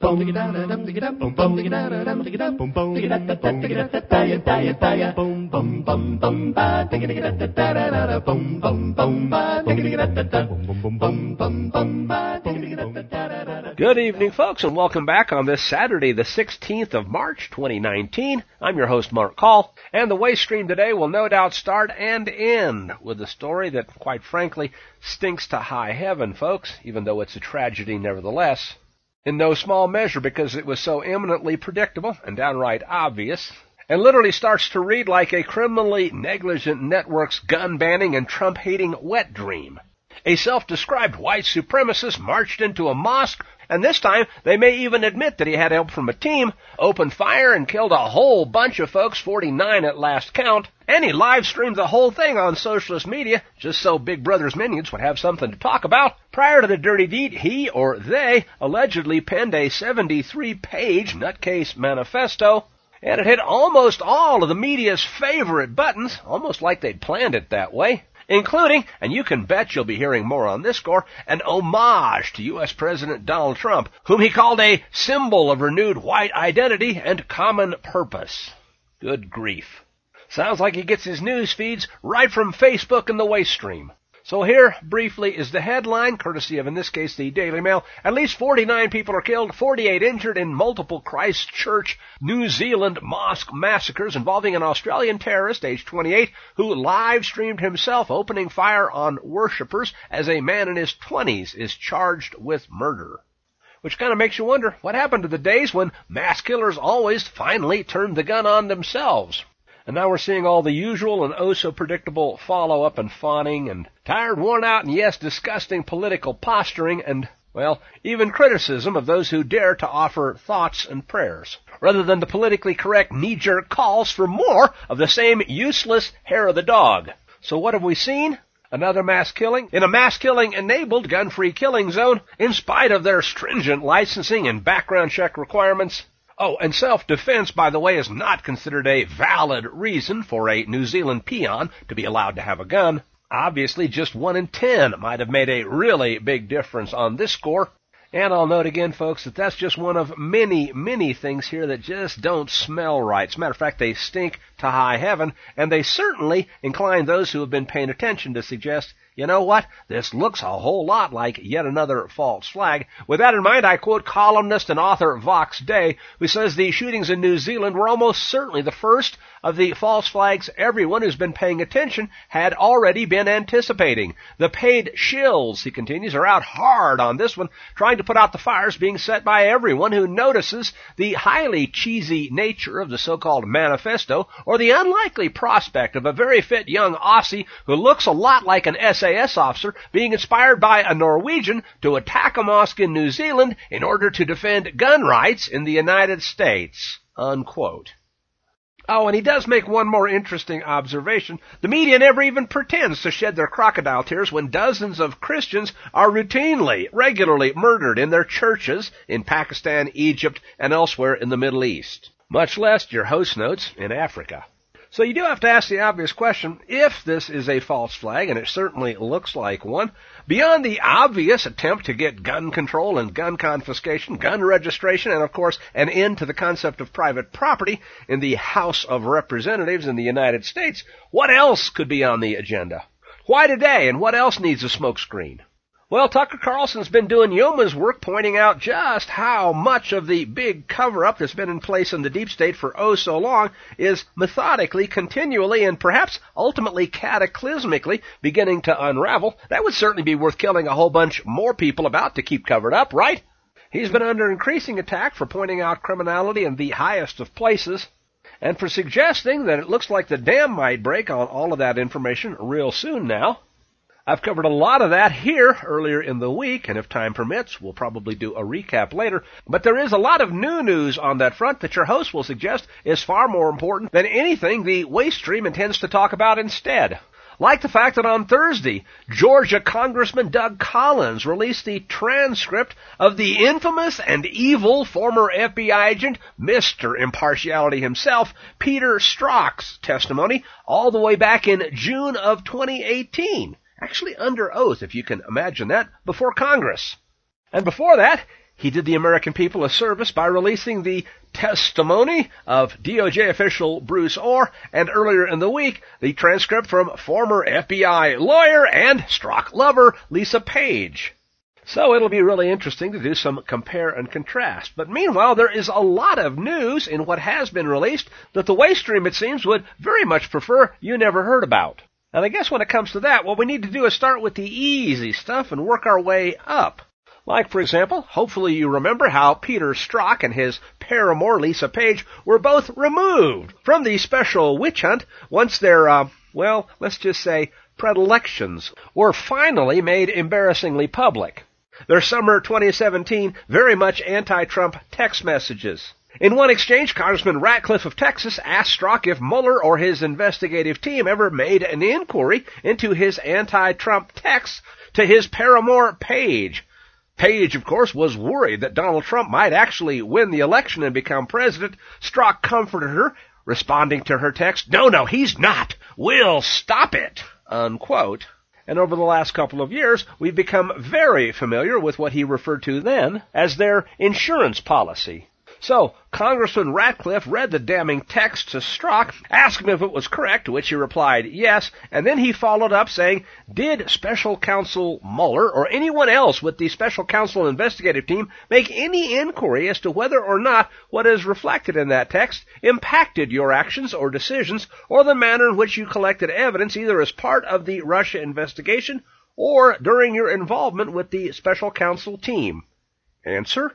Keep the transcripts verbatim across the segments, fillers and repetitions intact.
Boom, digga da da dum, digga da boom, boom, digga da da dum, digga da boom, boom, digga da da da, digga da da da, ya da ya da ya, boom, boom, boom, boom, ba, digga digga da da da da da, boom, boom, boom, ba, digga digga da da da, boom, boom, boom, boom, boom, boom, ba, digga digga da da da da da. Good evening, folks, and welcome back on this Saturday, the sixteenth of March, twenty nineteen. I'm your host, Mark Call, and the Waste Stream today will no doubt start and end with a story that, quite frankly, stinks to high heaven, folks, even though it's a tragedy nevertheless. In no small measure because it was so eminently predictable and downright obvious, and literally starts to read like a criminally negligent network's gun-banning and Trump-hating wet dream. A self-described white supremacist marched into a mosque, and this time they may even admit that he had help from a team, opened fire and killed a whole bunch of folks, forty-nine at last count, and he live-streamed the whole thing on socialist media just so Big Brother's minions would have something to talk about. Prior to the dirty deed, he or they allegedly penned a seventy-three page nutcase manifesto, and it hit almost all of the media's favorite buttons, almost like they'd planned it that way, including, and you can bet you'll be hearing more on this score, an homage to U S President Donald Trump, whom he called a symbol of renewed white identity and common purpose. Good grief. Sounds like he gets his news feeds right from Facebook and the Waste Stream. So here, briefly, is the headline, courtesy of, in this case, the Daily Mail. At least forty-nine people are killed, forty-eight injured in multiple Christchurch, New Zealand mosque massacres involving an Australian terrorist, aged twenty-eight, who live-streamed himself opening fire on worshippers as a man in his twenties is charged with murder. Which kind of makes you wonder, what happened to the days when mass killers always finally turned the gun on themselves? And now we're seeing all the usual and oh-so-predictable follow-up and fawning and tired, worn-out, and yes, disgusting political posturing and, well, even criticism of those who dare to offer thoughts and prayers, rather than the politically correct knee-jerk calls for more of the same useless hair of the dog. So what have we seen? Another mass killing in a mass-killing-enabled gun-free killing zone in spite of their stringent licensing and background check requirements. Oh, and self-defense, by the way, is not considered a valid reason for a New Zealand peon to be allowed to have a gun. Obviously, just one in ten might have made a really big difference on this score. And I'll note again, folks, that that's just one of many, many things here that just don't smell right. As a matter of fact, they stink to high heaven, and they certainly incline those who have been paying attention to suggest, you know what, this looks a whole lot like yet another false flag. With that in mind, I quote columnist and author Vox Day, who says the shootings in New Zealand were almost certainly the first of the false flags everyone who's been paying attention had already been anticipating. The paid shills, he continues, are out hard on this one, trying to put out the fires being set by everyone who notices the highly cheesy nature of the so-called manifesto, or the unlikely prospect of a very fit young Aussie who looks a lot like an S A S officer being inspired by a Norwegian to attack a mosque in New Zealand in order to defend gun rights in the United States. Unquote. Oh, and he does make one more interesting observation. The media never even pretends to shed their crocodile tears when dozens of Christians are routinely, regularly murdered in their churches in Pakistan, Egypt, and elsewhere in the Middle East. Much less, your host notes, in Africa. So you do have to ask the obvious question, if this is a false flag, and it certainly looks like one, beyond the obvious attempt to get gun control and gun confiscation, gun registration, and of course an end to the concept of private property in the House of Representatives in the United States, what else could be on the agenda? Why today, and what else needs a smokescreen? Well, Tucker Carlson's been doing yeoman's work pointing out just how much of the big cover-up that's been in place in the deep state for oh so long is methodically, continually, and perhaps ultimately cataclysmically beginning to unravel. That would certainly be worth killing a whole bunch more people about to keep covered up, right? He's been under increasing attack for pointing out criminality in the highest of places, and for suggesting that it looks like the dam might break on all of that information real soon now. I've covered a lot of that here earlier in the week, and if time permits, we'll probably do a recap later. But there is a lot of new news on that front that your host will suggest is far more important than anything the Waste Stream intends to talk about instead. Like the fact that on Thursday, Georgia Congressman Doug Collins released the transcript of the infamous and evil former F B I agent, Mister Impartiality himself, Peter Strzok's testimony, all the way back in June of twenty eighteen. Actually under oath, if you can imagine that, before Congress. And before that, he did the American people a service by releasing the testimony of D O J official Bruce Ohr, and earlier in the week, the transcript from former F B I lawyer and Strzok lover Lisa Page. So it'll be really interesting to do some compare and contrast. But meanwhile, there is a lot of news in what has been released that the Waystream, it seems, would very much prefer you never heard about. And I guess when it comes to that, what we need to do is start with the easy stuff and work our way up. Like, for example, hopefully you remember how Peter Strzok and his paramour, Lisa Page, were both removed from the special witch hunt once their, uh, well, let's just say, predilections were finally made embarrassingly public. Their summer twenty seventeen very much anti-Trump text messages. In one exchange, Congressman Ratcliffe of Texas asked Strzok if Mueller or his investigative team ever made an inquiry into his anti-Trump texts to his paramour Page. Page, of course, was worried that Donald Trump might actually win the election and become president. Strzok comforted her, responding to her text, "No, no, he's not. We'll stop it," unquote. And over the last couple of years, we've become very familiar with what he referred to then as their insurance policy. So, Congressman Ratcliffe read the damning text to Strzok, asked him if it was correct, to which he replied yes, and then he followed up saying, did Special Counsel Mueller or anyone else with the Special Counsel investigative team make any inquiry as to whether or not what is reflected in that text impacted your actions or decisions or the manner in which you collected evidence either as part of the Russia investigation or during your involvement with the Special Counsel team? Answer: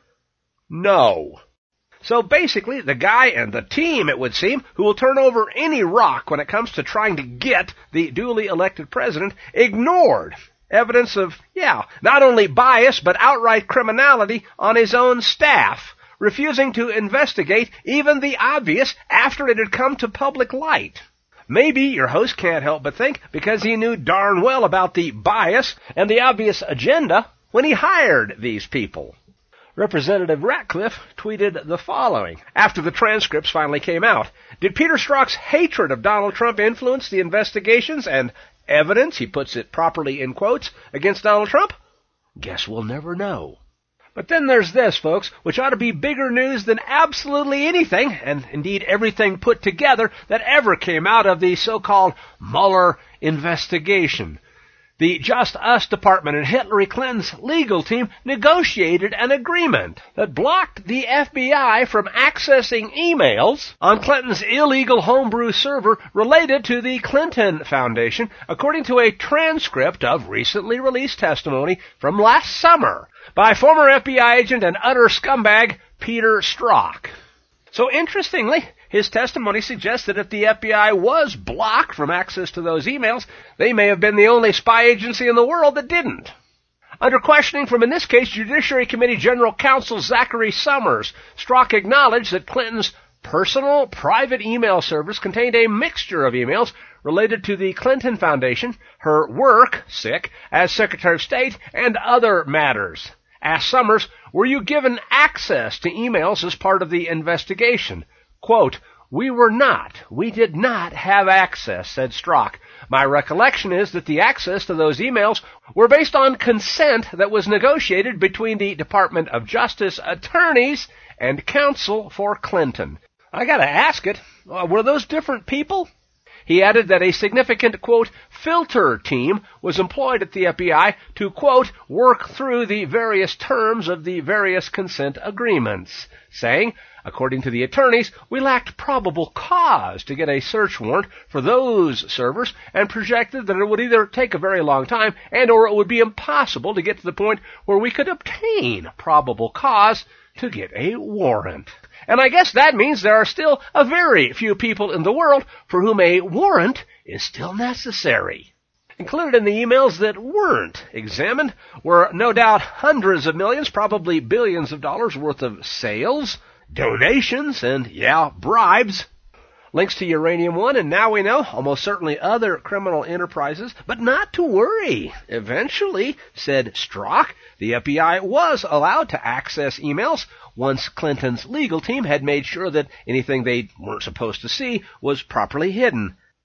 no. So basically, the guy and the team, it would seem, who will turn over any rock when it comes to trying to get the duly elected president, ignored evidence of, yeah, not only bias, but outright criminality on his own staff, refusing to investigate even the obvious after it had come to public light. Maybe your host can't help but think because he knew darn well about the bias and the obvious agenda when he hired these people. Representative Ratcliffe tweeted the following after the transcripts finally came out. Did Peter Strzok's hatred of Donald Trump influence the investigations and evidence, he puts it properly in quotes, against Donald Trump? Guess we'll never know. But then there's this, folks, which ought to be bigger news than absolutely anything, and indeed everything put together that ever came out of the so-called Mueller investigation. The Just Us Department and Hillary Clinton's legal team negotiated an agreement that blocked the F B I from accessing emails on Clinton's illegal homebrew server related to the Clinton Foundation, according to a transcript of recently released testimony from last summer by former F B I agent and utter scumbag Peter Strzok. So interestingly, his testimony suggests that if the F B I was blocked from access to those emails, they may have been the only spy agency in the world that didn't. Under questioning from, in this case, Judiciary Committee General Counsel Zachary Summers, Strzok acknowledged that Clinton's personal private email servers contained a mixture of emails related to the Clinton Foundation, her work, sick, as Secretary of State, and other matters. Asked Summers, were you given access to emails as part of the investigation? Quote, we were not. We did not have access, said Strzok. My recollection is that the access to those emails were based on consent that was negotiated between the Department of Justice attorneys and counsel for Clinton. I gotta ask it, uh, were those different people? He added that a significant, quote, filter team was employed at the F B I to, quote, work through the various terms of the various consent agreements, saying, according to the attorneys, we lacked probable cause to get a search warrant for those servers and projected that it would either take a very long time and or it would be impossible to get to the point where we could obtain probable cause to get a warrant. And I guess that means there are still a very few people in the world for whom a warrant is still necessary. Included in the emails that weren't examined were no doubt hundreds of millions, probably billions of dollars worth of sales, donations, and, yeah, bribes. Links to Uranium One, and now we know, almost certainly other criminal enterprises. But not to worry. Eventually, said Strzok, the F B I was allowed to access emails once Clinton's legal team had made sure that anything they weren't supposed to see was properly hidden.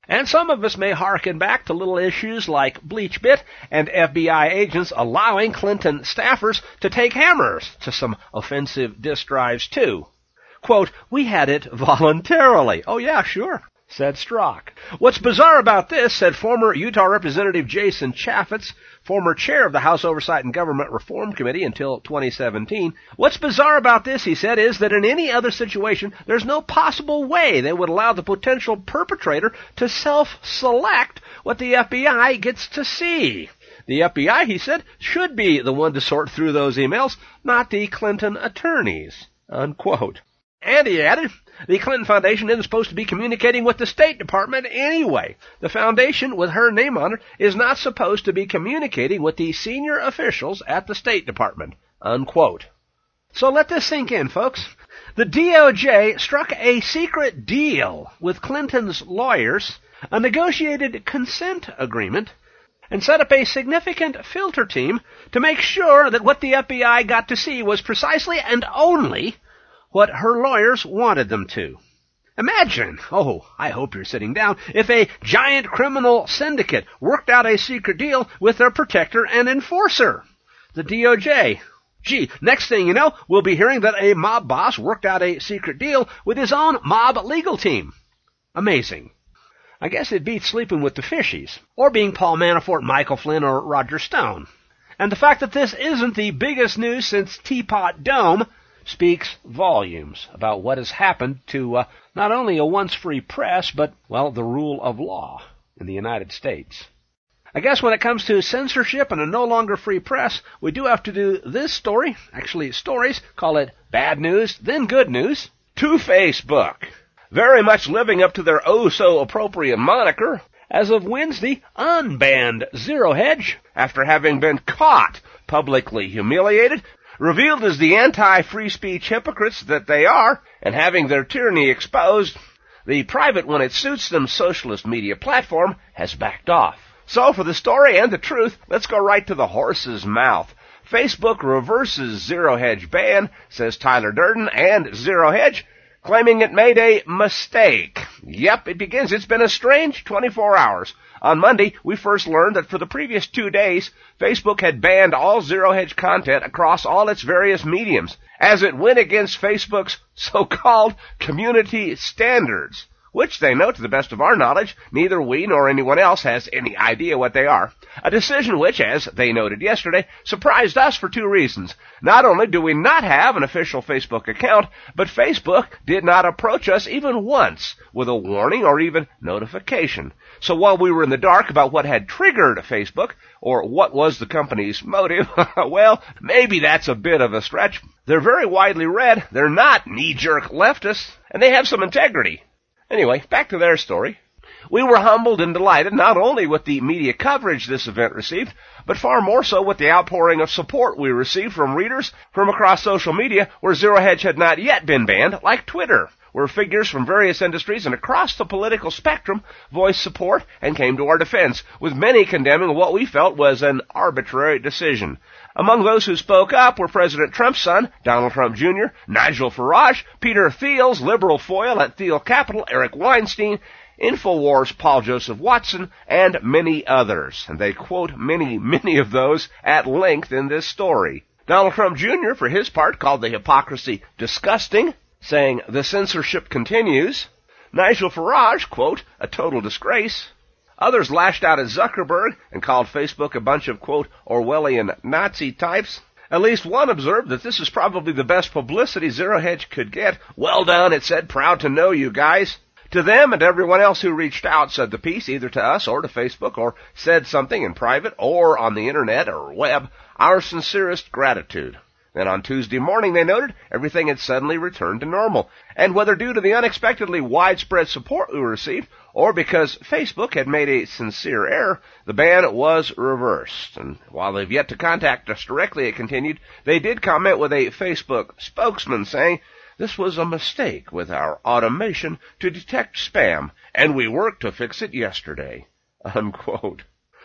And some of us may hearken back to little issues like BleachBit and F B I agents allowing Clinton staffers to take hammers to some offensive disk drives too. Quote, we had it voluntarily. Oh yeah, sure, said Strzok. What's bizarre about this, said former Utah Representative Jason Chaffetz, former chair of the House Oversight and Government Reform Committee until twenty seventeen. What's bizarre about this, he said, is that in any other situation, there's no possible way they would allow the potential perpetrator to self-select what the F B I gets to see. The F B I, he said, should be the one to sort through those emails, not the Clinton attorneys. Unquote. And he added, the Clinton Foundation isn't supposed to be communicating with the State Department anyway. The foundation, with her name on it, is not supposed to be communicating with the senior officials at the State Department. Unquote. So let this sink in, folks. The D O J struck a secret deal with Clinton's lawyers, a negotiated consent agreement, and set up a significant filter team to make sure that what the F B I got to see was precisely and only what her lawyers wanted them to. Imagine, oh, I hope you're sitting down, if a giant criminal syndicate worked out a secret deal with their protector and enforcer, the D O J. Gee, next thing you know, we'll be hearing that a mob boss worked out a secret deal with his own mob legal team. Amazing. I guess it beats sleeping with the fishies, or being Paul Manafort, Michael Flynn, or Roger Stone. And the fact that this isn't the biggest news since Teapot Dome speaks volumes about what has happened to uh, not only a once-free press, but, well, the rule of law in the United States. I guess when it comes to censorship and a no longer free press, we do have to do this story, actually stories, call it bad news, then good news, to Facebook. Very much living up to their oh-so-appropriate moniker, as of Wednesday, unbanned Zero Hedge, after having been caught publicly humiliated, revealed as the anti-free speech hypocrites that they are, and having their tyranny exposed, the private when it suits them socialist media platform has backed off. So for the story and the truth, let's go right to the horse's mouth. Facebook reverses Zero Hedge ban, says Tyler Durden, and Zero Hedge, claiming it made a mistake. Yep, it begins. It's been a strange twenty-four hours. On Monday, we first learned that for the previous two days, Facebook had banned all Zero Hedge content across all its various mediums, as it went against Facebook's so-called community standards, which they note, to the best of our knowledge, neither we nor anyone else has any idea what they are. A decision which, as they noted yesterday, surprised us for two reasons. Not only do we not have an official Facebook account, but Facebook did not approach us even once with a warning or even notification. So while we were in the dark about what had triggered Facebook, or what was the company's motive, well, maybe that's a bit of a stretch. They're very widely read, they're not knee-jerk leftists, and they have some integrity. Anyway, back to their story. We were humbled and delighted not only with the media coverage this event received, but far more so with the outpouring of support we received from readers from across social media where Zero Hedge had not yet been banned, like Twitter, where figures from various industries and across the political spectrum voiced support and came to our defense, with many condemning what we felt was an arbitrary decision. Among those who spoke up were President Trump's son, Donald Trump Junior, Nigel Farage, Peter Thiel's liberal foil at Thiel Capital, Eric Weinstein, InfoWars' Paul Joseph Watson, and many others. And they quote many, many of those at length in this story. Donald Trump Junior, for his part, called the hypocrisy disgusting, saying the censorship continues. Nigel Farage, quote, a total disgrace. Others lashed out at Zuckerberg and called Facebook a bunch of, quote, Orwellian Nazi types. At least one observed that this is probably the best publicity Zero Hedge could get. Well done, it said, proud to know you guys. To them and everyone else who reached out, said the piece, either to us or to Facebook, or said something in private or on the internet or web, our sincerest gratitude. Then on Tuesday morning, they noted, everything had suddenly returned to normal. And whether due to the unexpectedly widespread support we received, or because Facebook had made a sincere error, the ban was reversed. And while they've yet to contact us directly, it continued, they did comment with a Facebook spokesman saying, this was a mistake with our automation to detect spam, and we worked to fix it yesterday. Unquote.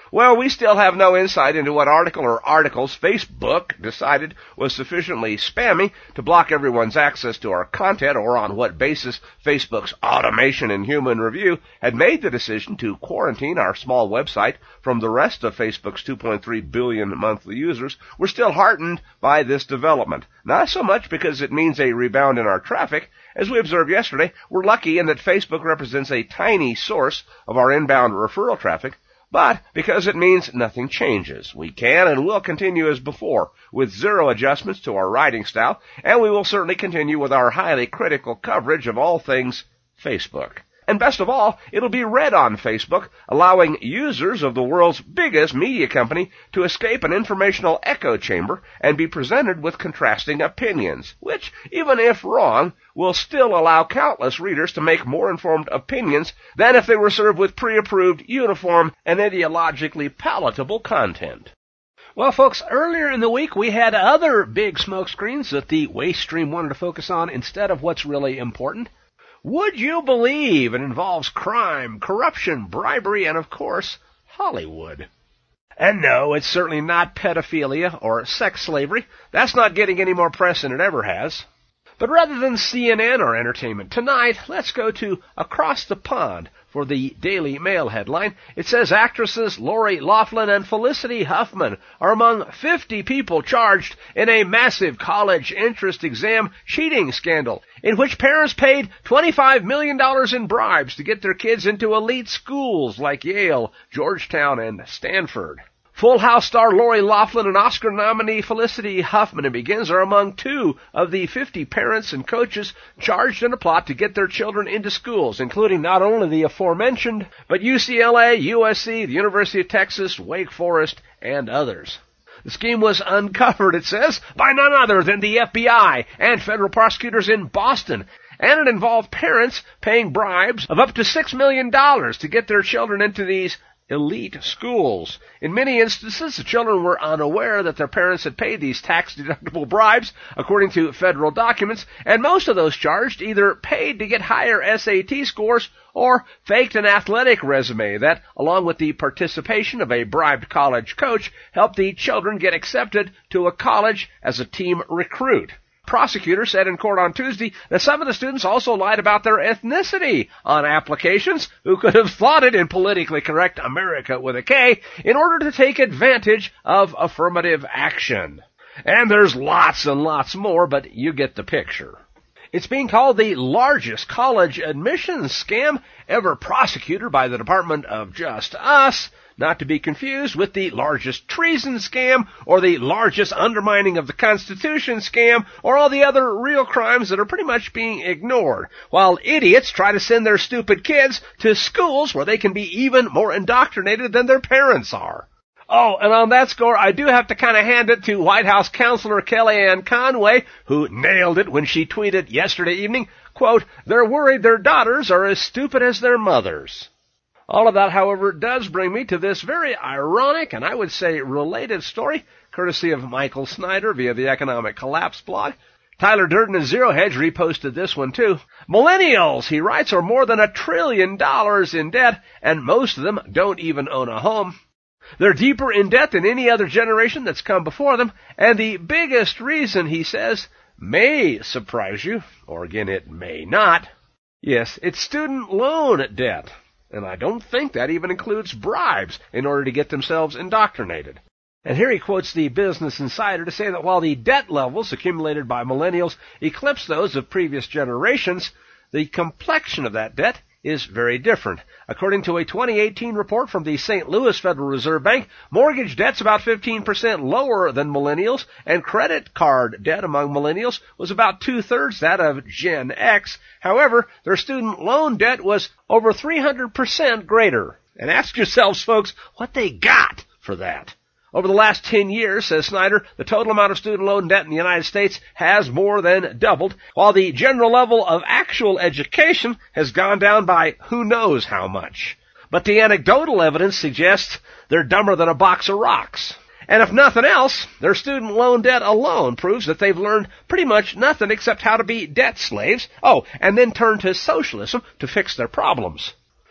Well, we still have no insight into what article or articles Facebook decided was sufficiently spammy to block everyone's access to our content, or on what basis Facebook's automation and human review had made the decision to quarantine our small website from the rest of Facebook's two point three billion monthly users. We're still heartened by this development, not so much because it means a rebound in our traffic. As we observed yesterday, we're lucky in that Facebook represents a tiny source of our inbound referral traffic, but because it means nothing changes. We can and will continue as before, with zero adjustments to our writing style, and we will certainly continue with our highly critical coverage of all things Facebook. And best of all, it'll be read on Facebook, allowing users of the world's biggest media company to escape an informational echo chamber and be presented with contrasting opinions, which, even if wrong, will still allow countless readers to make more informed opinions than if they were served with pre-approved, uniform, and ideologically palatable content. Well, folks, earlier in the week we had other big smoke screens that the waste stream wanted to focus on instead of what's really important. Would you believe it involves crime, corruption, bribery, and, of course, Hollywood? And no, it's certainly not pedophilia or sex slavery. That's not getting any more press than it ever has. But rather than C N N or entertainment tonight, let's go to Across the Pond for the Daily Mail headline. It says actresses Lori Loughlin and Felicity Huffman are among fifty people charged in a massive college entrance exam cheating scandal in which parents paid twenty-five million dollars in bribes to get their kids into elite schools like Yale, Georgetown, and Stanford. Full House star Lori Loughlin and Oscar nominee Felicity Huffman, it begins, are among two of the fifty parents and coaches charged in a plot to get their children into schools, including not only the aforementioned, but U C L A, U S C, the University of Texas, Wake Forest, and others. The scheme was uncovered, it says, by none other than the F B I and federal prosecutors in Boston, and it involved parents paying bribes of up to six million dollars to get their children into these elite schools. In many instances, the children were unaware that their parents had paid these tax-deductible bribes, according to federal documents, and most of those charged either paid to get higher S A T scores or faked an athletic resume that, along with the participation of a bribed college coach, helped the children get accepted to a college as a team recruit. Prosecutors said in court on Tuesday that some of the students also lied about their ethnicity on applications, who could have thought it in politically correct America with a K, in order to take advantage of affirmative action. And there's lots and lots more, but you get the picture. It's being called the largest college admissions scam ever prosecuted by the Department of Justice, not to be confused with the largest treason scam or the largest undermining of the Constitution scam or all the other real crimes that are pretty much being ignored, while idiots try to send their stupid kids to schools where they can be even more indoctrinated than their parents are. Oh, and on that score, I do have to kind of hand it to White House Counselor Kellyanne Conway, who nailed it when she tweeted yesterday evening, quote, "They're worried their daughters are as stupid as their mothers." All of that, however, does bring me to this very ironic and I would say related story, courtesy of Michael Snyder via the Economic Collapse blog. Tyler Durden and Zero Hedge reposted this one too. Millennials, he writes, are more than a trillion dollars in debt, and most of them don't even own a home. They're deeper in debt than any other generation that's come before them, and the biggest reason, he says, may surprise you, or again, it may not. Yes, it's student loan debt. And I don't think that even includes bribes in order to get themselves indoctrinated. And here he quotes the Business Insider to say that while the debt levels accumulated by millennials eclipse those of previous generations, the complexion of that debt is very different. According to a twenty eighteen report from the Saint Louis Federal Reserve Bank, mortgage debt's about fifteen percent lower than millennials, and credit card debt among millennials was about two-thirds that of Gen X. However, their student loan debt was over three hundred percent greater. And ask yourselves, folks, what they got for that. Over the last ten years, says Snyder, the total amount of student loan debt in the United States has more than doubled, while the general level of actual education has gone down by who knows how much. But the anecdotal evidence suggests they're dumber than a box of rocks. And if nothing else, their student loan debt alone proves that they've learned pretty much nothing except how to be debt slaves, oh, and then turn to socialism to fix their problems.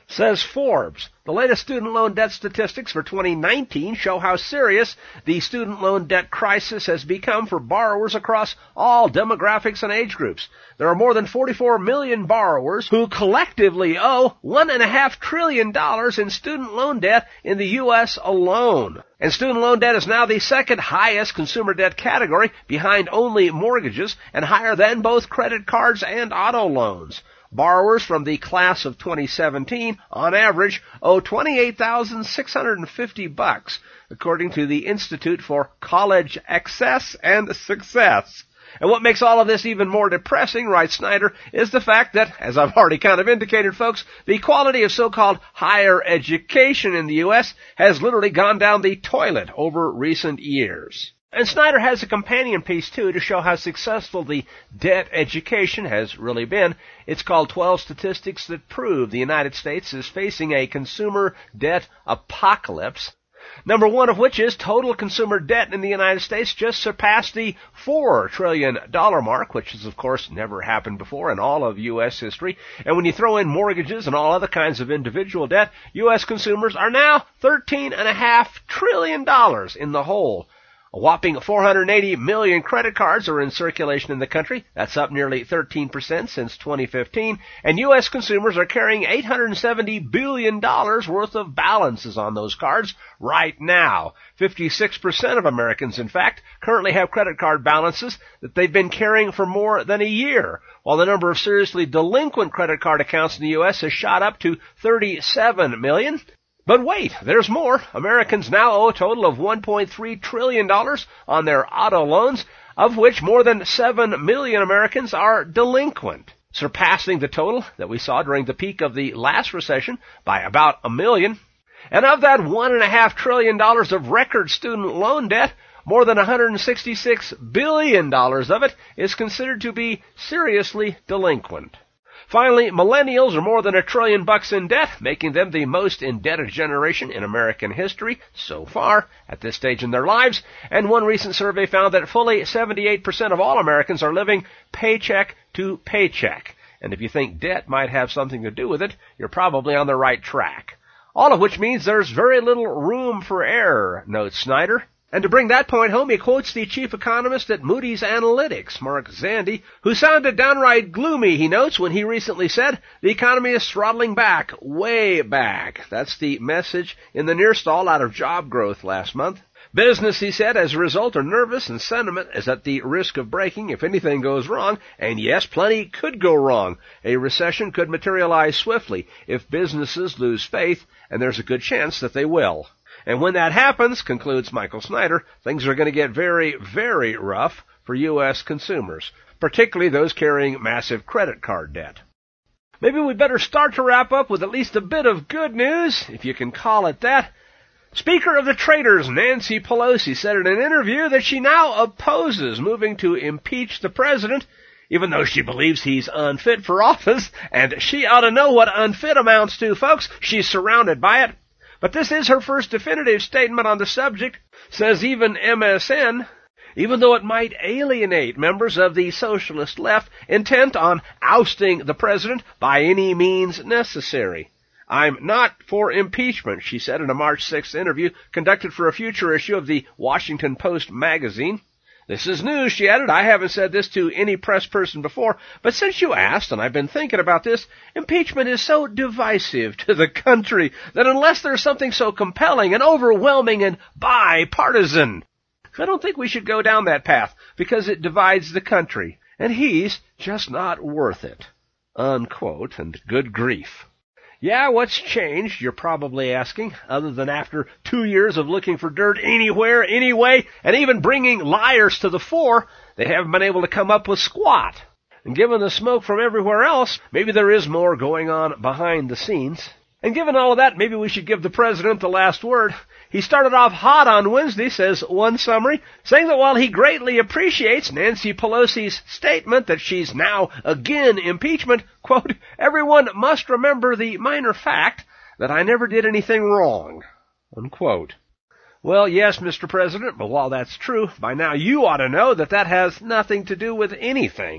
Says Forbes. The latest student loan debt statistics for twenty nineteen show how serious the student loan debt crisis has become for borrowers across all demographics and age groups. There are more than forty-four million borrowers who collectively owe one point five trillion dollars in student loan debt in the U S alone. And student loan debt is now the second highest consumer debt category, behind only mortgages, and higher than both credit cards and auto loans. Borrowers from the class of twenty seventeen, on average, owe twenty-eight thousand six hundred fifty bucks, according to the Institute for College Access and Success. And what makes all of this even more depressing, writes Snyder, is the fact that, as I've already kind of indicated, folks, the quality of so-called higher education in the U S has literally gone down the toilet over recent years. And Snyder has a companion piece, too, to show how successful the debt education has really been. It's called twelve Statistics That Prove the United States is Facing a Consumer Debt Apocalypse. Number one of which is total consumer debt in the United States just surpassed the four trillion dollars mark, which has, of course, never happened before in all of U S history. And when you throw in mortgages and all other kinds of individual debt, U S consumers are now thirteen point five trillion dollars in the hole. A whopping four hundred eighty million credit cards are in circulation in the country. That's up nearly thirteen percent since twenty fifteen. And U S consumers are carrying eight hundred seventy billion dollars worth of balances on those cards right now. fifty-six percent of Americans, in fact, currently have credit card balances that they've been carrying for more than a year, while the number of seriously delinquent credit card accounts in the U S has shot up to thirty-seven million. But wait, there's more. Americans now owe a total of one point three trillion dollars on their auto loans, of which more than seven million Americans are delinquent, surpassing the total that we saw during the peak of the last recession by about a million. And of that one point five trillion dollars of record student loan debt, more than one hundred sixty-six billion dollars of it is considered to be seriously delinquent. Finally, millennials are more than a trillion bucks in debt, making them the most indebted generation in American history so far at this stage in their lives. And one recent survey found that fully seventy-eight percent of all Americans are living paycheck to paycheck. And if you think debt might have something to do with it, you're probably on the right track. All of which means there's very little room for error, notes Snyder. And to bring that point home, he quotes the chief economist at Moody's Analytics, Mark Zandi, who sounded downright gloomy, he notes, when he recently said, the economy is throttling back, way back. That's the message in the near stall out of job growth last month. Business, he said, as a result, are nervous, and sentiment is at the risk of breaking if anything goes wrong. And yes, plenty could go wrong. A recession could materialize swiftly if businesses lose faith, and there's a good chance that they will. And when that happens, concludes Michael Snyder, things are going to get very, very rough for U S consumers, particularly those carrying massive credit card debt. Maybe we better start to wrap up with at least a bit of good news, if you can call it that. Speaker of the Traitors, Nancy Pelosi, said in an interview that she now opposes moving to impeach the president, even though she believes he's unfit for office, and she ought to know what unfit amounts to, folks. She's surrounded by it. But this is her first definitive statement on the subject, says even M S N, even though it might alienate members of the socialist left intent on ousting the president by any means necessary. I'm not for impeachment, she said in a March sixth interview conducted for a future issue of the Washington Post magazine. This is news, she added. I haven't said this to any press person before, but since you asked, and I've been thinking about this, impeachment is so divisive to the country that unless there's something so compelling and overwhelming and bipartisan, I don't think we should go down that path because it divides the country, and he's just not worth it. Unquote, and good grief. Yeah, what's changed, you're probably asking, other than after two years of looking for dirt anywhere, anyway, and even bringing liars to the fore, they haven't been able to come up with squat. And given the smoke from everywhere else, maybe there is more going on behind the scenes. And given all of that, maybe we should give the president the last word. He started off hot on Wednesday, says one summary, saying that while he greatly appreciates Nancy Pelosi's statement that she's now again impeachment, quote, everyone must remember the minor fact that I never did anything wrong, unquote. Well, yes, Mister President, but while that's true, by now you ought to know that that has nothing to do with anything.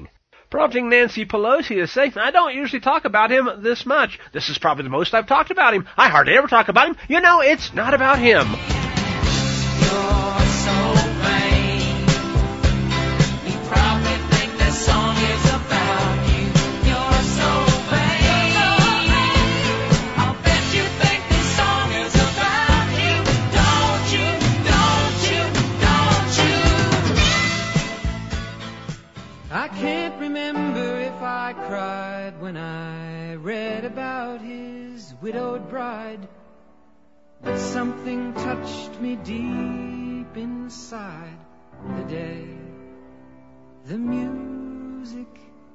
prompting Nancy Pelosi to say, I don't usually talk about him this much. This is probably the most I've talked about him. I hardly ever talk about him. You know, it's not about him. You're so vain. You probably think this song is about you. You're so vain. I'll bet you think this song is about you. Don't you, don't you, don't you? I can't remember if I cried when I read about his widowed bride. But something touched me deep inside the day the music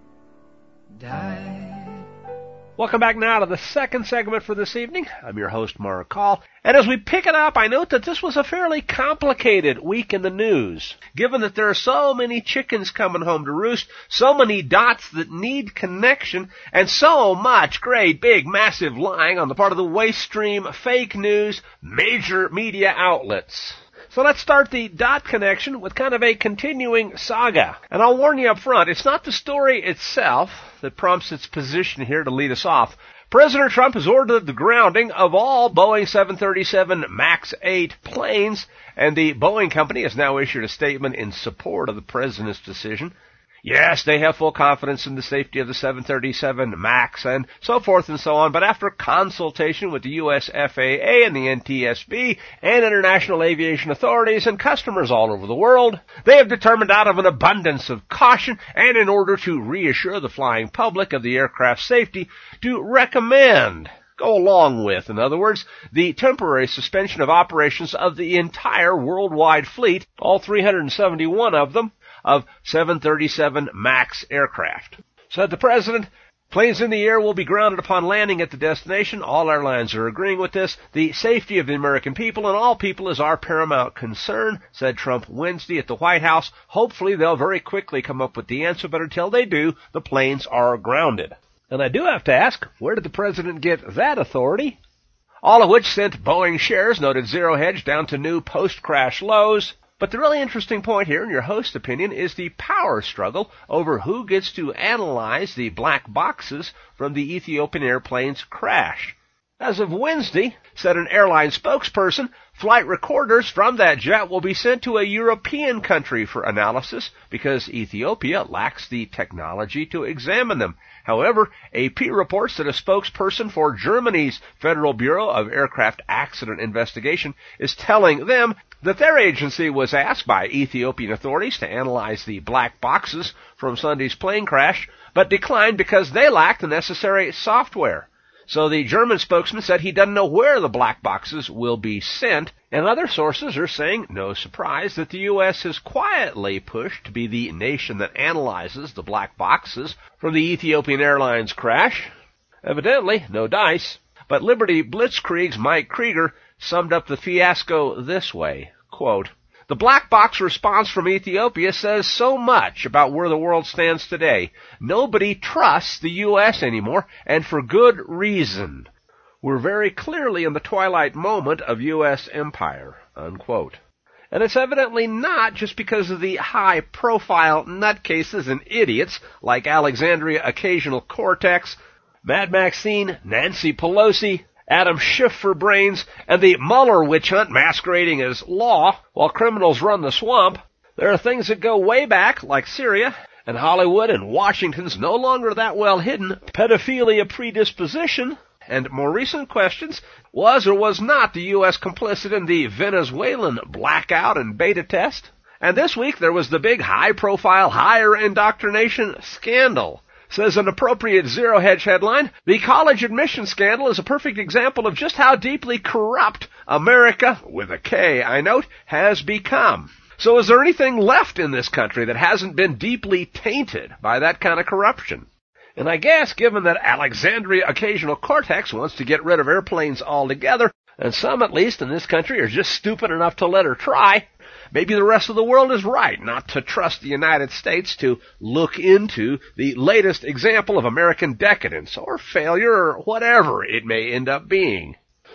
died. Welcome back now to the second segment for this evening. I'm your host, Mark Call. And as we pick it up, I note that this was a fairly complicated week in the news. Given that there are so many chickens coming home to roost, so many dots that need connection, and so much great, big, massive lying on the part of the waste stream, fake news, major media outlets. So let's start the dot connection with kind of a continuing saga. And I'll warn you up front, it's not the story itself that prompts its position here to lead us off. President Trump has ordered the grounding of all Boeing seven thirty-seven MAX eight planes, and the Boeing company has now issued a statement in support of the president's decision. Yes, they have full confidence in the safety of the seven thirty-seven MAX and so forth and so on, but after consultation with the U S F A A and the N T S B and international aviation authorities and customers all over the world, they have determined out of an abundance of caution and in order to reassure the flying public of the aircraft's safety to recommend, go along with, in other words, the temporary suspension of operations of the entire worldwide fleet, all three hundred seventy-one of them, of seven thirty-seven MAX aircraft. Said the president, planes in the air will be grounded upon landing at the destination. All airlines are agreeing with this. The safety of the American people and all people is our paramount concern, said Trump Wednesday at the White House. Hopefully they'll very quickly come up with the answer, but until they do, the planes are grounded. And I do have to ask, where did the president get that authority? All of which sent Boeing shares, noted Zero Hedge, down to new post-crash lows. But the really interesting point here, in your host's opinion, is the power struggle over who gets to analyze the black boxes from the Ethiopian airplane's crash. As of Wednesday, said an airline spokesperson, flight recorders from that jet will be sent to a European country for analysis because Ethiopia lacks the technology to examine them. However, A P reports that a spokesperson for Germany's Federal Bureau of Aircraft Accident Investigation is telling them that their agency was asked by Ethiopian authorities to analyze the black boxes from Sunday's plane crash, but declined because they lacked the necessary software. So the German spokesman said he doesn't know where the black boxes will be sent, and other sources are saying, no surprise, that the U S has quietly pushed to be the nation that analyzes the black boxes from the Ethiopian Airlines crash. Evidently, no dice. But Liberty Blitzkrieg's Mike Krieger summed up the fiasco this way, quote, "The black box response from Ethiopia says so much about where the world stands today. Nobody trusts the U S anymore, and for good reason. We're very clearly in the twilight moment of U S empire," unquote. And it's evidently not just because of the high-profile nutcases and idiots like Alexandria Occasional Cortex, Mad Maxine, Nancy Pelosi, Adam Schiff for brains, and the Mueller witch hunt masquerading as law while criminals run the swamp. There are things that go way back, like Syria, and Hollywood and Washington's no longer that well hidden pedophilia predisposition, and more recent questions, was or was not the U S complicit in the Venezuelan blackout and beta test? And this week there was the big high-profile higher indoctrination scandal. Says an appropriate Zero Hedge headline, "The college admission scandal is a perfect example of just how deeply corrupt America, with a K, I note, has become." So is there anything left in this country that hasn't been deeply tainted by that kind of corruption? And I guess, given that Alexandria Occasional Cortex wants to get rid of airplanes altogether, and some, at least, in this country are just stupid enough to let her try, maybe the rest of the world is right not to trust the United States to look into the latest example of American decadence or failure or whatever it may end up being.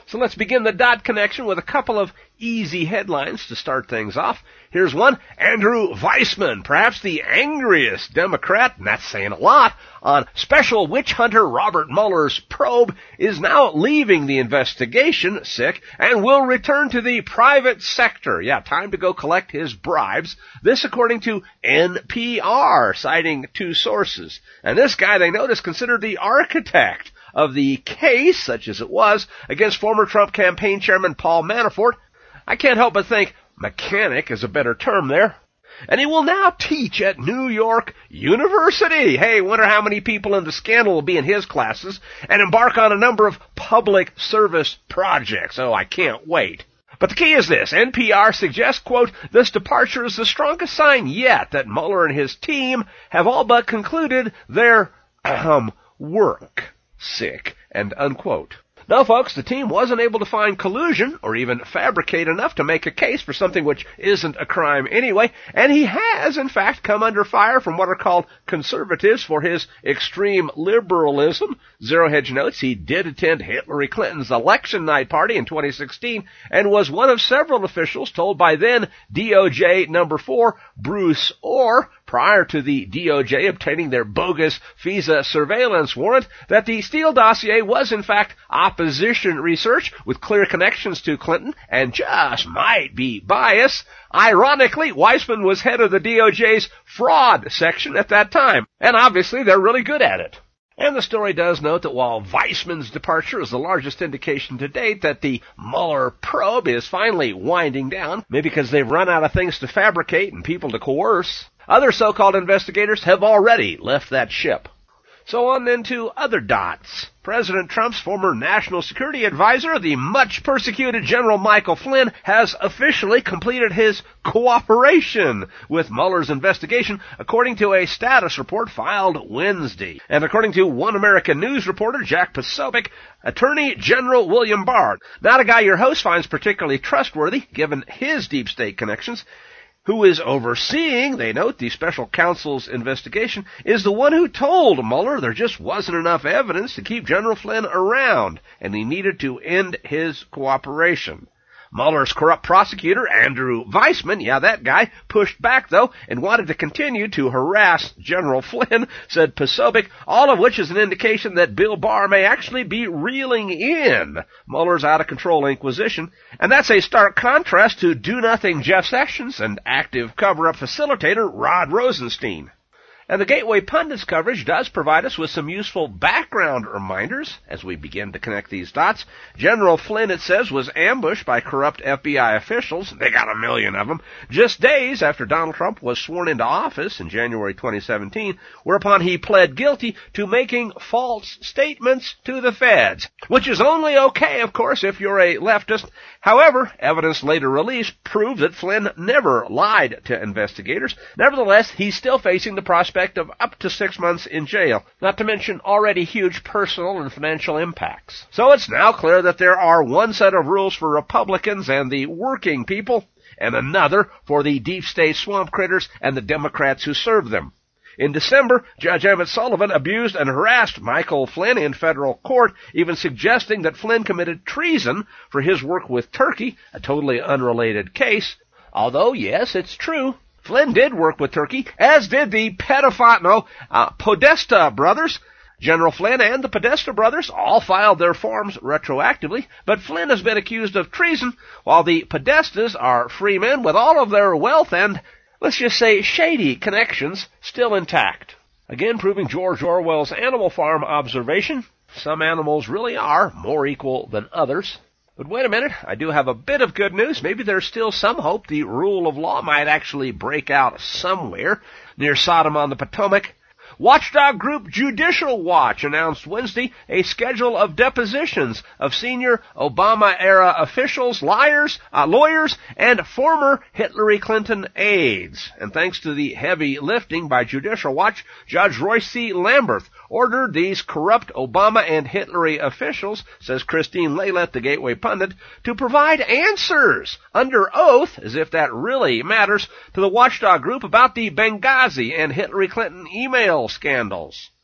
So let's begin the dot connection with a couple of easy headlines to start things off. Here's one. Andrew Weissmann, perhaps the angriest Democrat, and that's saying a lot, on special witch hunter Robert Mueller's probe, is now leaving the investigation, sick, and will return to the private sector. Yeah, time to go collect his bribes. This according to N P R, citing two sources. And this guy, they note, is considered the architect of the case, such as it was, against former Trump campaign chairman Paul Manafort. I can't help but think mechanic is a better term there. And he will now teach at New York University. Hey, wonder how many people in the scandal will be in his classes, and embark on a number of public service projects. Oh, I can't wait. But the key is this. N P R suggests, quote, this departure is the strongest sign yet that Mueller and his team have all but concluded their, um, work. Sick, and unquote. No, folks, the team wasn't able to find collusion or even fabricate enough to make a case for something which isn't a crime anyway, and he has, in fact, come under fire from what are called conservatives for his extreme liberalism. Zero Hedge notes he did attend Hillary Clinton's election night party in twenty sixteen and was one of several officials told by then D O J number four, Bruce Ohr, prior to the D O J obtaining their bogus FISA surveillance warrant, that the Steele dossier was, in fact, opposition research with clear connections to Clinton and just might be bias. Ironically, Weissmann was head of the D O J's fraud section at that time, and obviously they're really good at it. And the story does note that while Weissmann's departure is the largest indication to date that the Mueller probe is finally winding down, maybe because they've run out of things to fabricate and people to coerce, other so-called investigators have already left that ship. So on then to other dots. President Trump's former national security advisor, the much-persecuted General Michael Flynn, has officially completed his cooperation with Mueller's investigation, according to a status report filed Wednesday. And according to One American News reporter Jack Posobiec, Attorney General William Barr, not a guy your host finds particularly trustworthy, given his deep state connections, who is overseeing, they note, the special counsel's investigation, is the one who told Mueller there just wasn't enough evidence to keep General Flynn around, and he needed to end his cooperation. Mueller's corrupt prosecutor, Andrew Weissmann, yeah, that guy, pushed back, though, and wanted to continue to harass General Flynn, said Posobiec, all of which is an indication that Bill Barr may actually be reeling in Mueller's out-of-control inquisition, and that's a stark contrast to do-nothing Jeff Sessions and active cover-up facilitator Rod Rosenstein. And the Gateway Pundit's coverage does provide us with some useful background reminders as we begin to connect these dots. General Flynn, it says, was ambushed by corrupt F B I officials. They got a million of them. Just days after Donald Trump was sworn into office in January twenty seventeen, whereupon he pled guilty to making false statements to the feds, which is only okay, of course, if you're a leftist. However, evidence later released proved that Flynn never lied to investigators. Nevertheless, he's still facing the prospect of up to six months in jail, not to mention already huge personal and financial impacts. So it's now clear that there are one set of rules for Republicans and the working people, and another for the deep state swamp critters and the Democrats who serve them. In December, Judge Emmett Sullivan abused and harassed Michael Flynn in federal court, even suggesting that Flynn committed treason for his work with Turkey, a totally unrelated case. Although, yes, it's true, Flynn did work with Turkey, as did the pedophile, no, uh, Podesta brothers. General Flynn and the Podesta brothers all filed their forms retroactively, but Flynn has been accused of treason, while the Podestas are free men with all of their wealth and, let's just say, shady connections still intact. Again, proving George Orwell's Animal Farm observation, some animals really are more equal than others. But wait a minute, I do have a bit of good news. Maybe there's still some hope the rule of law might actually break out somewhere near Sodom on the Potomac. Watchdog group Judicial Watch announced Wednesday a schedule of depositions of senior Obama-era officials, liars, uh, lawyers, and former Hillary Clinton aides. And thanks to the heavy lifting by Judicial Watch, Judge Royce C. Lamberth ordered these corrupt Obama and Hillary officials, says Christine Laylett, the Gateway Pundit, to provide answers under oath, as if that really matters, to the watchdog group about the Benghazi and Hillary Clinton email scandals.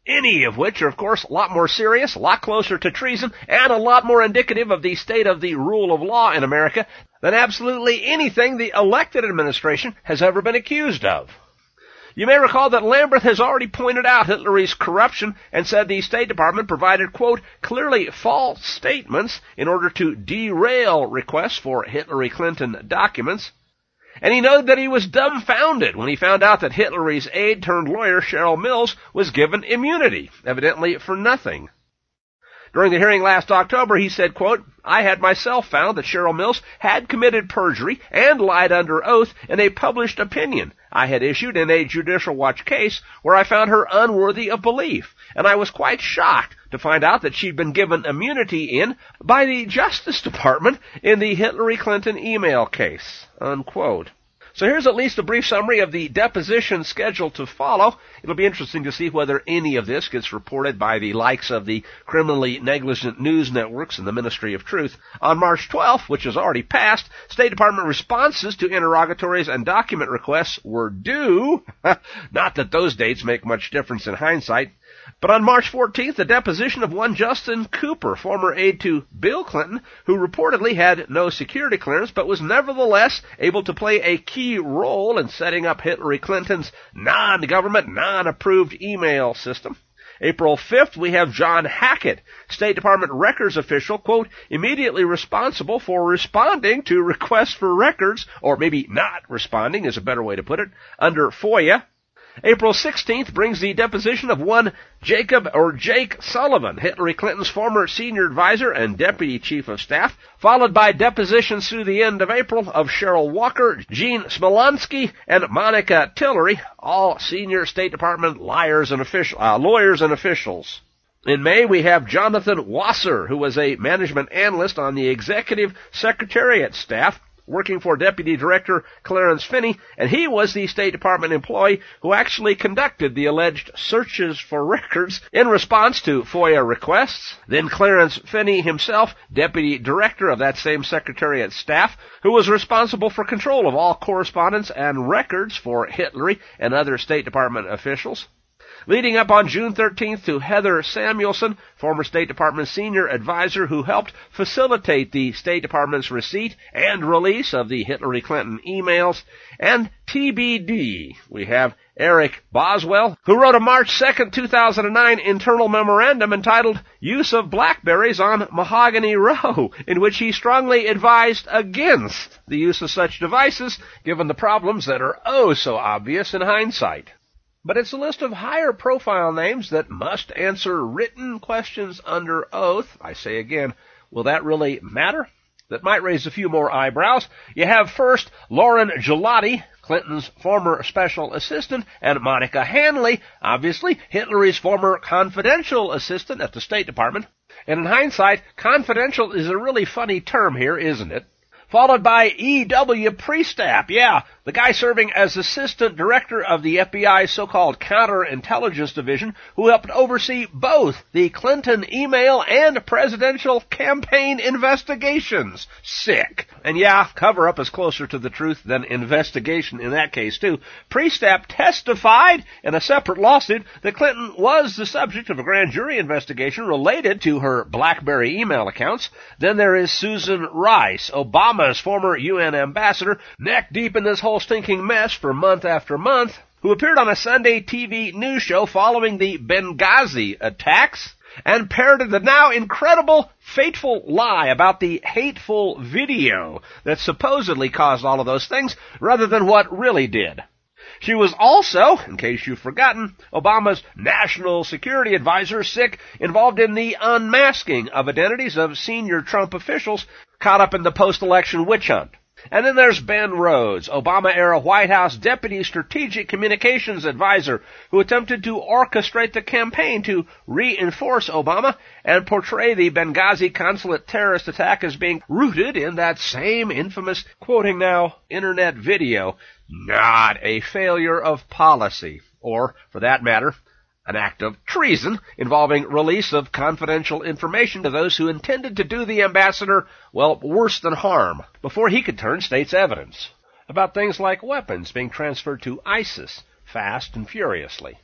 any of which are, of course, a lot more serious, a lot closer to treason, and a lot more indicative of the state of the rule of law in America than absolutely anything the elected administration has ever been accused of. You may recall that Lamberth has already pointed out Hillary's corruption and said the State Department provided, quote, clearly false statements in order to derail requests for Hillary Clinton documents. And he noted that he was dumbfounded when he found out that Hillary's aide-turned-lawyer, Cheryl Mills, was given immunity, evidently for nothing. During the hearing last October, he said, quote, I had myself found that Cheryl Mills had committed perjury and lied under oath in a published opinion I had issued in a Judicial Watch case where I found her unworthy of belief, and I was quite shocked to find out that she'd been given immunity in by the Justice Department in the Hillary Clinton email case, unquote. So here's at least a brief summary of the deposition scheduled to follow. It'll be interesting to see whether any of this gets reported by the likes of the criminally negligent news networks and the Ministry of Truth. On March twelfth, which has already passed, State Department responses to interrogatories and document requests were due. Not that those dates make much difference in hindsight. But on March fourteenth, the deposition of one Justin Cooper, former aide to Bill Clinton, who reportedly had no security clearance but was nevertheless able to play a key role in setting up Hillary Clinton's non-government, non-approved email system. April fifth, we have John Hackett, State Department records official, quote, immediately responsible for responding to requests for records, or maybe not responding is a better way to put it, under FOIA. April sixteenth brings the deposition of one Jacob or Jake Sullivan, Hillary Clinton's former senior advisor and deputy chief of staff, followed by depositions through the end of April of Cheryl Walker, Gene Smolansky, and Monica Tillery, all senior State Department liars and official, uh, lawyers and officials. In May, we have Jonathan Wasser, who was a management analyst on the Executive Secretariat staff, working for Deputy Director Clarence Finney, and he was the State Department employee who actually conducted the alleged searches for records in response to FOIA requests. Then Clarence Finney himself, Deputy Director of that same Secretariat staff, who was responsible for control of all correspondence and records for Hillary and other State Department officials. Leading up on June thirteenth to Heather Samuelson, former State Department senior advisor who helped facilitate the State Department's receipt and release of the Hillary Clinton emails. And T B D, we have Eric Boswell, who wrote a March second, two thousand nine internal memorandum entitled Use of Blackberries on Mahogany Row, in which he strongly advised against the use of such devices, given the problems that are oh so obvious in hindsight. But it's a list of higher profile names that must answer written questions under oath. I say again, will that really matter? That might raise a few more eyebrows. You have first Lauren Gelati, Clinton's former special assistant, and Monica Hanley, obviously Hillary's former confidential assistant at the State Department. And in hindsight, confidential is a really funny term here, isn't it? Followed by E W Priestap, yeah, the guy serving as assistant director of the F B I's so-called counterintelligence division, who helped oversee both the Clinton email and presidential campaign investigations. Sick. And yeah, cover-up is closer to the truth than investigation in that case, too. Priestap testified in a separate lawsuit that Clinton was the subject of a grand jury investigation related to her BlackBerry email accounts. Then there is Susan Rice, Obama's former U N ambassador, neck deep in this whole stinking mess for month after month, who appeared on a Sunday T V news show following the Benghazi attacks and parroted the now incredible, fateful lie about the hateful video that supposedly caused all of those things, rather than what really did. She was also, in case you've forgotten, Obama's national security advisor, sick, involved in the unmasking of identities of senior Trump officials caught up in the post-election witch hunt. And then there's Ben Rhodes, Obama-era White House Deputy Strategic Communications Advisor, who attempted to orchestrate the campaign to reinforce Obama and portray the Benghazi consulate terrorist attack as being rooted in that same infamous, quoting now, internet video, not a failure of policy, or, for that matter, an act of treason involving release of confidential information to those who intended to do the ambassador, well, worse than harm, before he could turn state's evidence, about things like weapons being transferred to ISIS fast and furiously.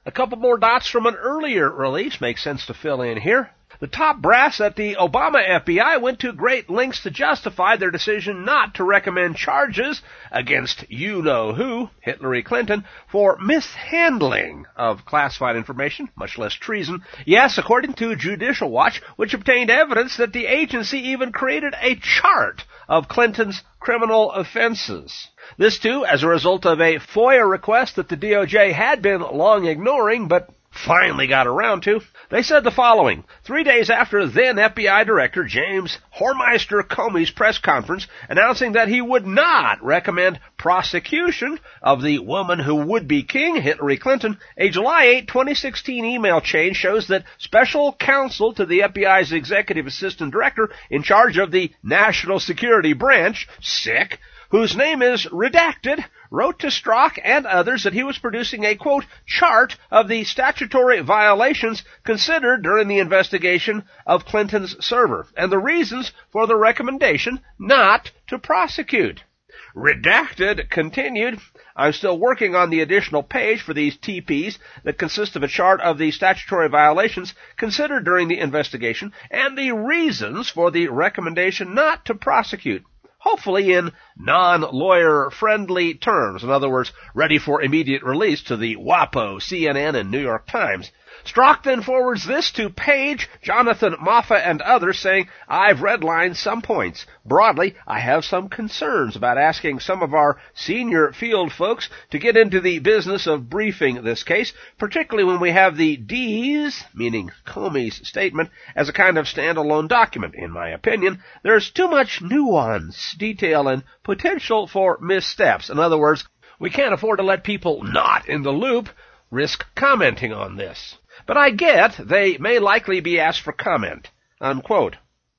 A couple more dots from an earlier release make sense to fill in here. The top brass at the Obama F B I went to great lengths to justify their decision not to recommend charges against you-know-who, Hillary Clinton, for mishandling of classified information, much less treason. Yes, according to Judicial Watch, which obtained evidence that the agency even created a chart of Clinton's criminal offenses. This, too, as a result of a FOIA request that the D O J had been long ignoring, but finally got around to. They said the following: three days after then F B I Director James Whoremeister Comey's press conference announcing that he would not recommend prosecution of the woman who would be king, Hillary Clinton, a July eighth, twenty sixteen email chain shows that special counsel to the F B I's executive assistant director in charge of the National Security Branch, sick, whose name is redacted, wrote to Strzok and others that he was producing a, quote, chart of the statutory violations considered during the investigation of Clinton's server, and the reasons for the recommendation not to prosecute. Redacted continued, I'm still working on the additional page for these T Ps that consist of a chart of the statutory violations considered during the investigation and the reasons for the recommendation not to prosecute. Hopefully in non-lawyer-friendly terms. In other words, ready for immediate release to the WAPO, C N N, and New York Times. Strzok then forwards this to Page, Jonathan Moffat, and others, saying, I've redlined some points. Broadly, I have some concerns about asking some of our senior field folks to get into the business of briefing this case, particularly when we have the D's, meaning Comey's statement, as a kind of standalone document. In my opinion, there's too much nuance, detail, and potential for missteps. In other words, we can't afford to let people not in the loop risk commenting on this. But I get they may likely be asked for comment, unquote.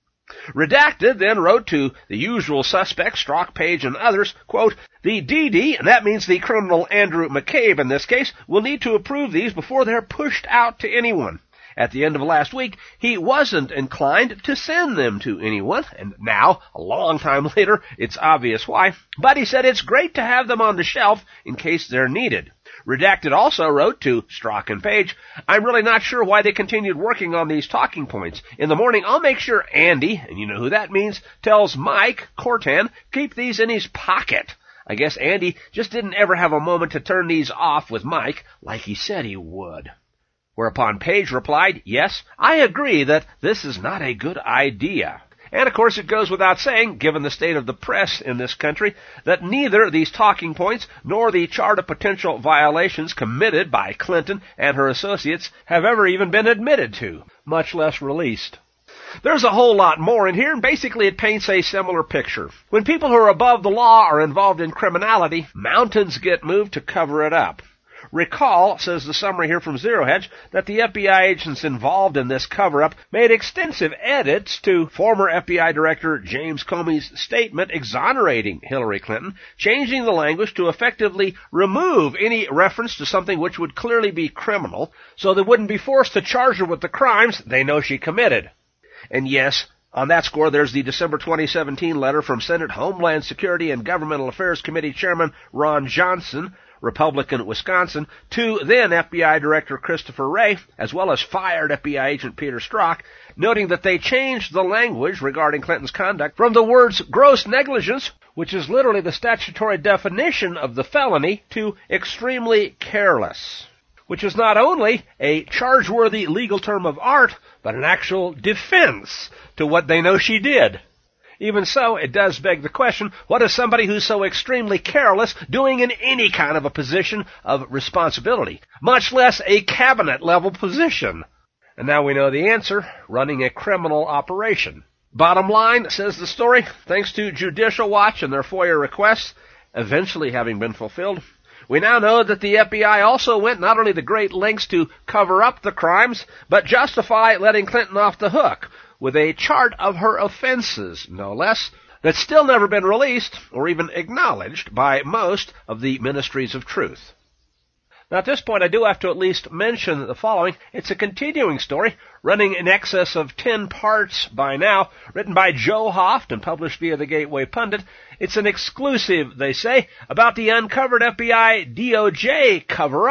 Redacted then wrote to the usual suspects, Strzok, Page, and others, quote, the D D, and that means the criminal Andrew McCabe in this case, will need to approve these before they're pushed out to anyone. At the end of last week, he wasn't inclined to send them to anyone, and now, a long time later, it's obvious why, but he said it's great to have them on the shelf in case they're needed. Redacted also wrote to Strzok and Page, I'm really not sure why they continued working on these talking points. In the morning, I'll make sure Andy, and you know who that means, tells Mike Cortan, keep these in his pocket. I guess Andy just didn't ever have a moment to turn these off with Mike like he said he would. Whereupon Page replied, yes, I agree that this is not a good idea. And, of course, it goes without saying, given the state of the press in this country, that neither these talking points nor the chart of potential violations committed by Clinton and her associates have ever even been admitted to, much less released. There's a whole lot more in here, and basically it paints a similar picture. When people who are above the law are involved in criminality, mountains get moved to cover it up. Recall, says the summary here from Zero Hedge, that the F B I agents involved in this cover-up made extensive edits to former F B I Director James Comey's statement exonerating Hillary Clinton, changing the language to effectively remove any reference to something which would clearly be criminal, so they wouldn't be forced to charge her with the crimes they know she committed. And yes, on that score, there's the December twenty seventeen letter from Senate Homeland Security and Governmental Affairs Committee Chairman Ron Johnson, Republican, Wisconsin, to then F B I Director Christopher Wray, as well as fired F B I agent Peter Strzok, noting that they changed the language regarding Clinton's conduct from the words gross negligence, which is literally the statutory definition of the felony, to extremely careless, which is not only a charge-worthy legal term of art, but an actual defense to what they know she did. Even so, it does beg the question, what is somebody who's so extremely careless doing in any kind of a position of responsibility, much less a cabinet-level position? And now we know the answer, running a criminal operation. Bottom line, says the story, thanks to Judicial Watch and their FOIA requests eventually having been fulfilled, we now know that the F B I also went not only to great lengths to cover up the crimes, but justify letting Clinton off the hook, with a chart of her offenses, no less, that's still never been released or even acknowledged by most of the ministries of truth. Now, at this point, I do have to at least mention the following. It's a continuing story, running in excess of ten parts by now, written by Joe Hoft and published via the Gateway Pundit. It's an exclusive, they say, about the uncovered F B I D O J cover-up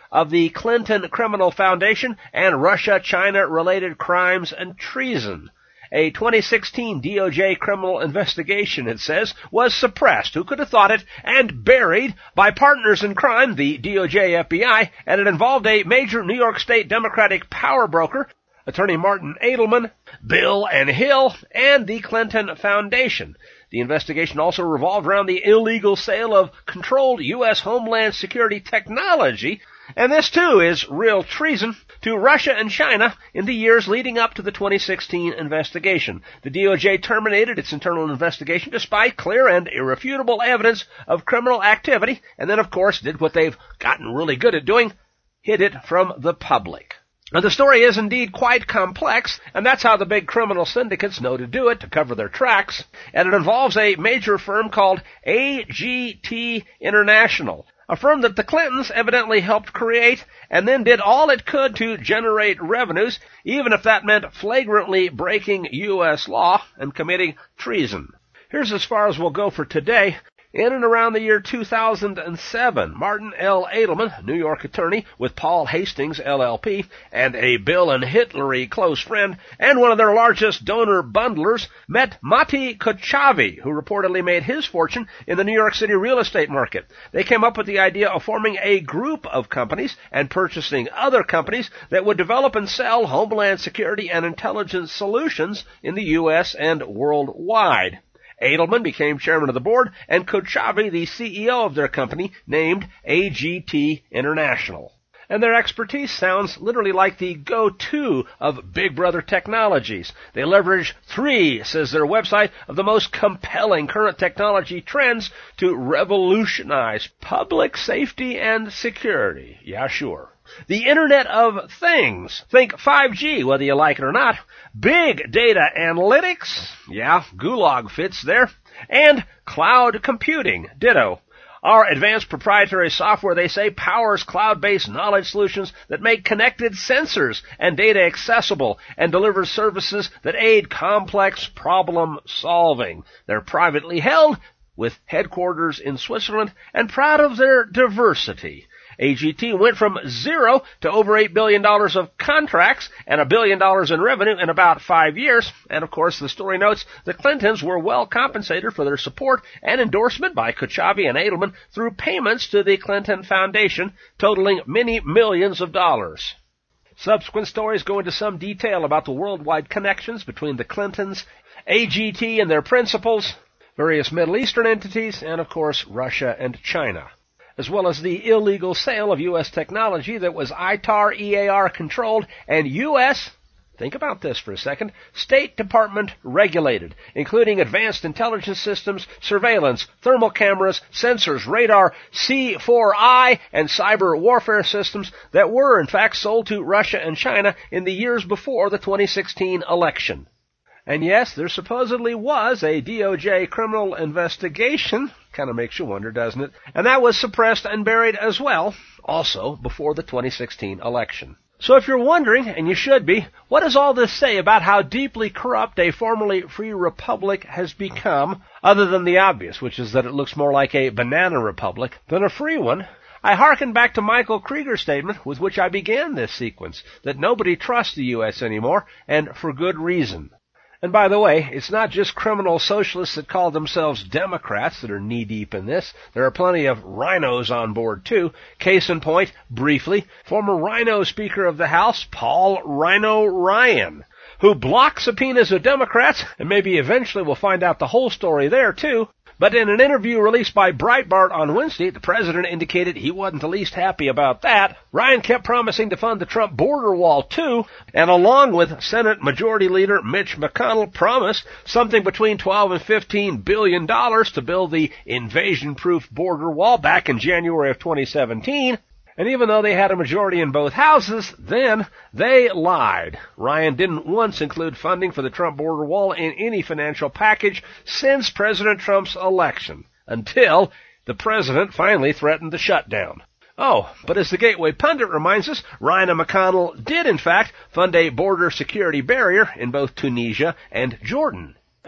of the Clinton Criminal Foundation and Russia-China related crimes and treason. A twenty sixteen D O J criminal investigation, it says, was suppressed, who could have thought it, and buried by partners in crime, the D O J F B I, and it involved a major New York State Democratic power broker, Attorney Martin Edelman, Bill and Hill, and the Clinton Foundation. The investigation also revolved around the illegal sale of controlled U S Homeland Security technology, and this too is real treason, to Russia and China in the years leading up to the twenty sixteen investigation. The D O J terminated its internal investigation despite clear and irrefutable evidence of criminal activity, and then of course did what they've gotten really good at doing, hid it from the public. Now, the story is indeed quite complex, and that's how the big criminal syndicates know to do it, to cover their tracks, and it involves a major firm called A G T International, a firm that the Clintons evidently helped create and then did all it could to generate revenues, even if that meant flagrantly breaking U S law and committing treason. Here's as far as we'll go for today. In and around the year two thousand seven, Martin L. Edelman, New York attorney with Paul Hastings, L L P, and a Bill and Hitlery close friend, and one of their largest donor bundlers, met Matti Kochavi, who reportedly made his fortune in the New York City real estate market. They came up with the idea of forming a group of companies and purchasing other companies that would develop and sell homeland security and intelligence solutions in the U S and worldwide. Edelman became chairman of the board, and Kochavi the C E O of their company, named A G T International. And their expertise sounds literally like the go-to of Big Brother technologies. They leverage three, says their website, of the most compelling current technology trends to revolutionize public safety and security. Yeah, sure. The Internet of Things. Think five G, whether you like it or not. Big data analytics. Yeah, Gulag fits there. And cloud computing. Ditto. Our advanced proprietary software, they say, powers cloud-based knowledge solutions that make connected sensors and data accessible and delivers services that aid complex problem solving. They're privately held, with headquarters in Switzerland, and proud of their diversity. A G T went from zero to over eight billion dollars of contracts and a billion dollars in revenue in about five years. And of course, the story notes the Clintons were well compensated for their support and endorsement by Kochavi and Edelman through payments to the Clinton Foundation, totaling many millions of dollars. Subsequent stories go into some detail about the worldwide connections between the Clintons, A G T and their principals, various Middle Eastern entities, and of course, Russia and China, as well as the illegal sale of U S technology that was I T A R E A R controlled and U S, think about this for a second, State Department regulated, including advanced intelligence systems, surveillance, thermal cameras, sensors, radar, C four I, and cyber warfare systems that were in fact sold to Russia and China in the years before the twenty sixteen election. And yes, there supposedly was a D O J criminal investigation. Kind of makes you wonder, doesn't it? And that was suppressed and buried as well, also before the twenty sixteen election. So if you're wondering, and you should be, what does all this say about how deeply corrupt a formerly free republic has become, other than the obvious, which is that it looks more like a banana republic than a free one? I hearken back to Michael Krieger's statement with which I began this sequence, that nobody trusts the U S anymore, and for good reason. And by the way, it's not just criminal socialists that call themselves Democrats that are knee-deep in this. There are plenty of rhinos on board, too. Case in point, briefly, former Rhino Speaker of the House, Paul Rhino Ryan, who blocked subpoenas of Democrats, and maybe eventually we'll find out the whole story there, too. But in an interview released by Breitbart on Wednesday, the president indicated he wasn't the least happy about that. Ryan kept promising to fund the Trump border wall, too, and along with Senate Majority Leader Mitch McConnell, promised something between twelve and fifteen billion dollars to build the invasion-proof border wall back in January of twenty seventeen. And even though they had a majority in both houses, then they lied. Ryan didn't once include funding for the Trump border wall in any financial package since President Trump's election, until the president finally threatened the shutdown. Oh, but as the Gateway Pundit reminds us, Ryan and McConnell did in fact fund a border security barrier in both Tunisia and Jordan.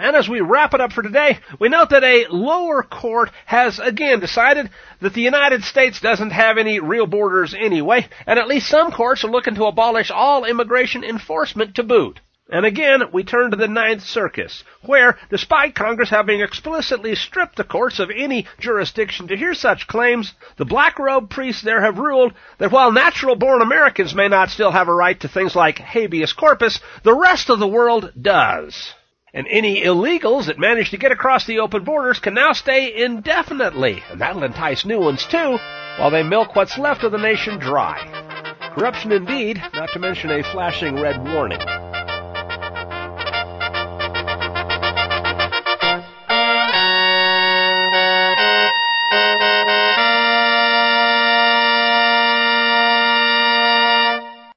And as we wrap it up for today, we note that a lower court has again decided that the United States doesn't have any real borders anyway, and at least some courts are looking to abolish all immigration enforcement to boot. And again, we turn to the Ninth Circuit, where, despite Congress having explicitly stripped the courts of any jurisdiction to hear such claims, the black-robed priests there have ruled that while natural-born Americans may not still have a right to things like habeas corpus, the rest of the world does. And any illegals that manage to get across the open borders can now stay indefinitely, and that'll entice new ones too, while they milk what's left of the nation dry. Corruption indeed, not to mention a flashing red warning.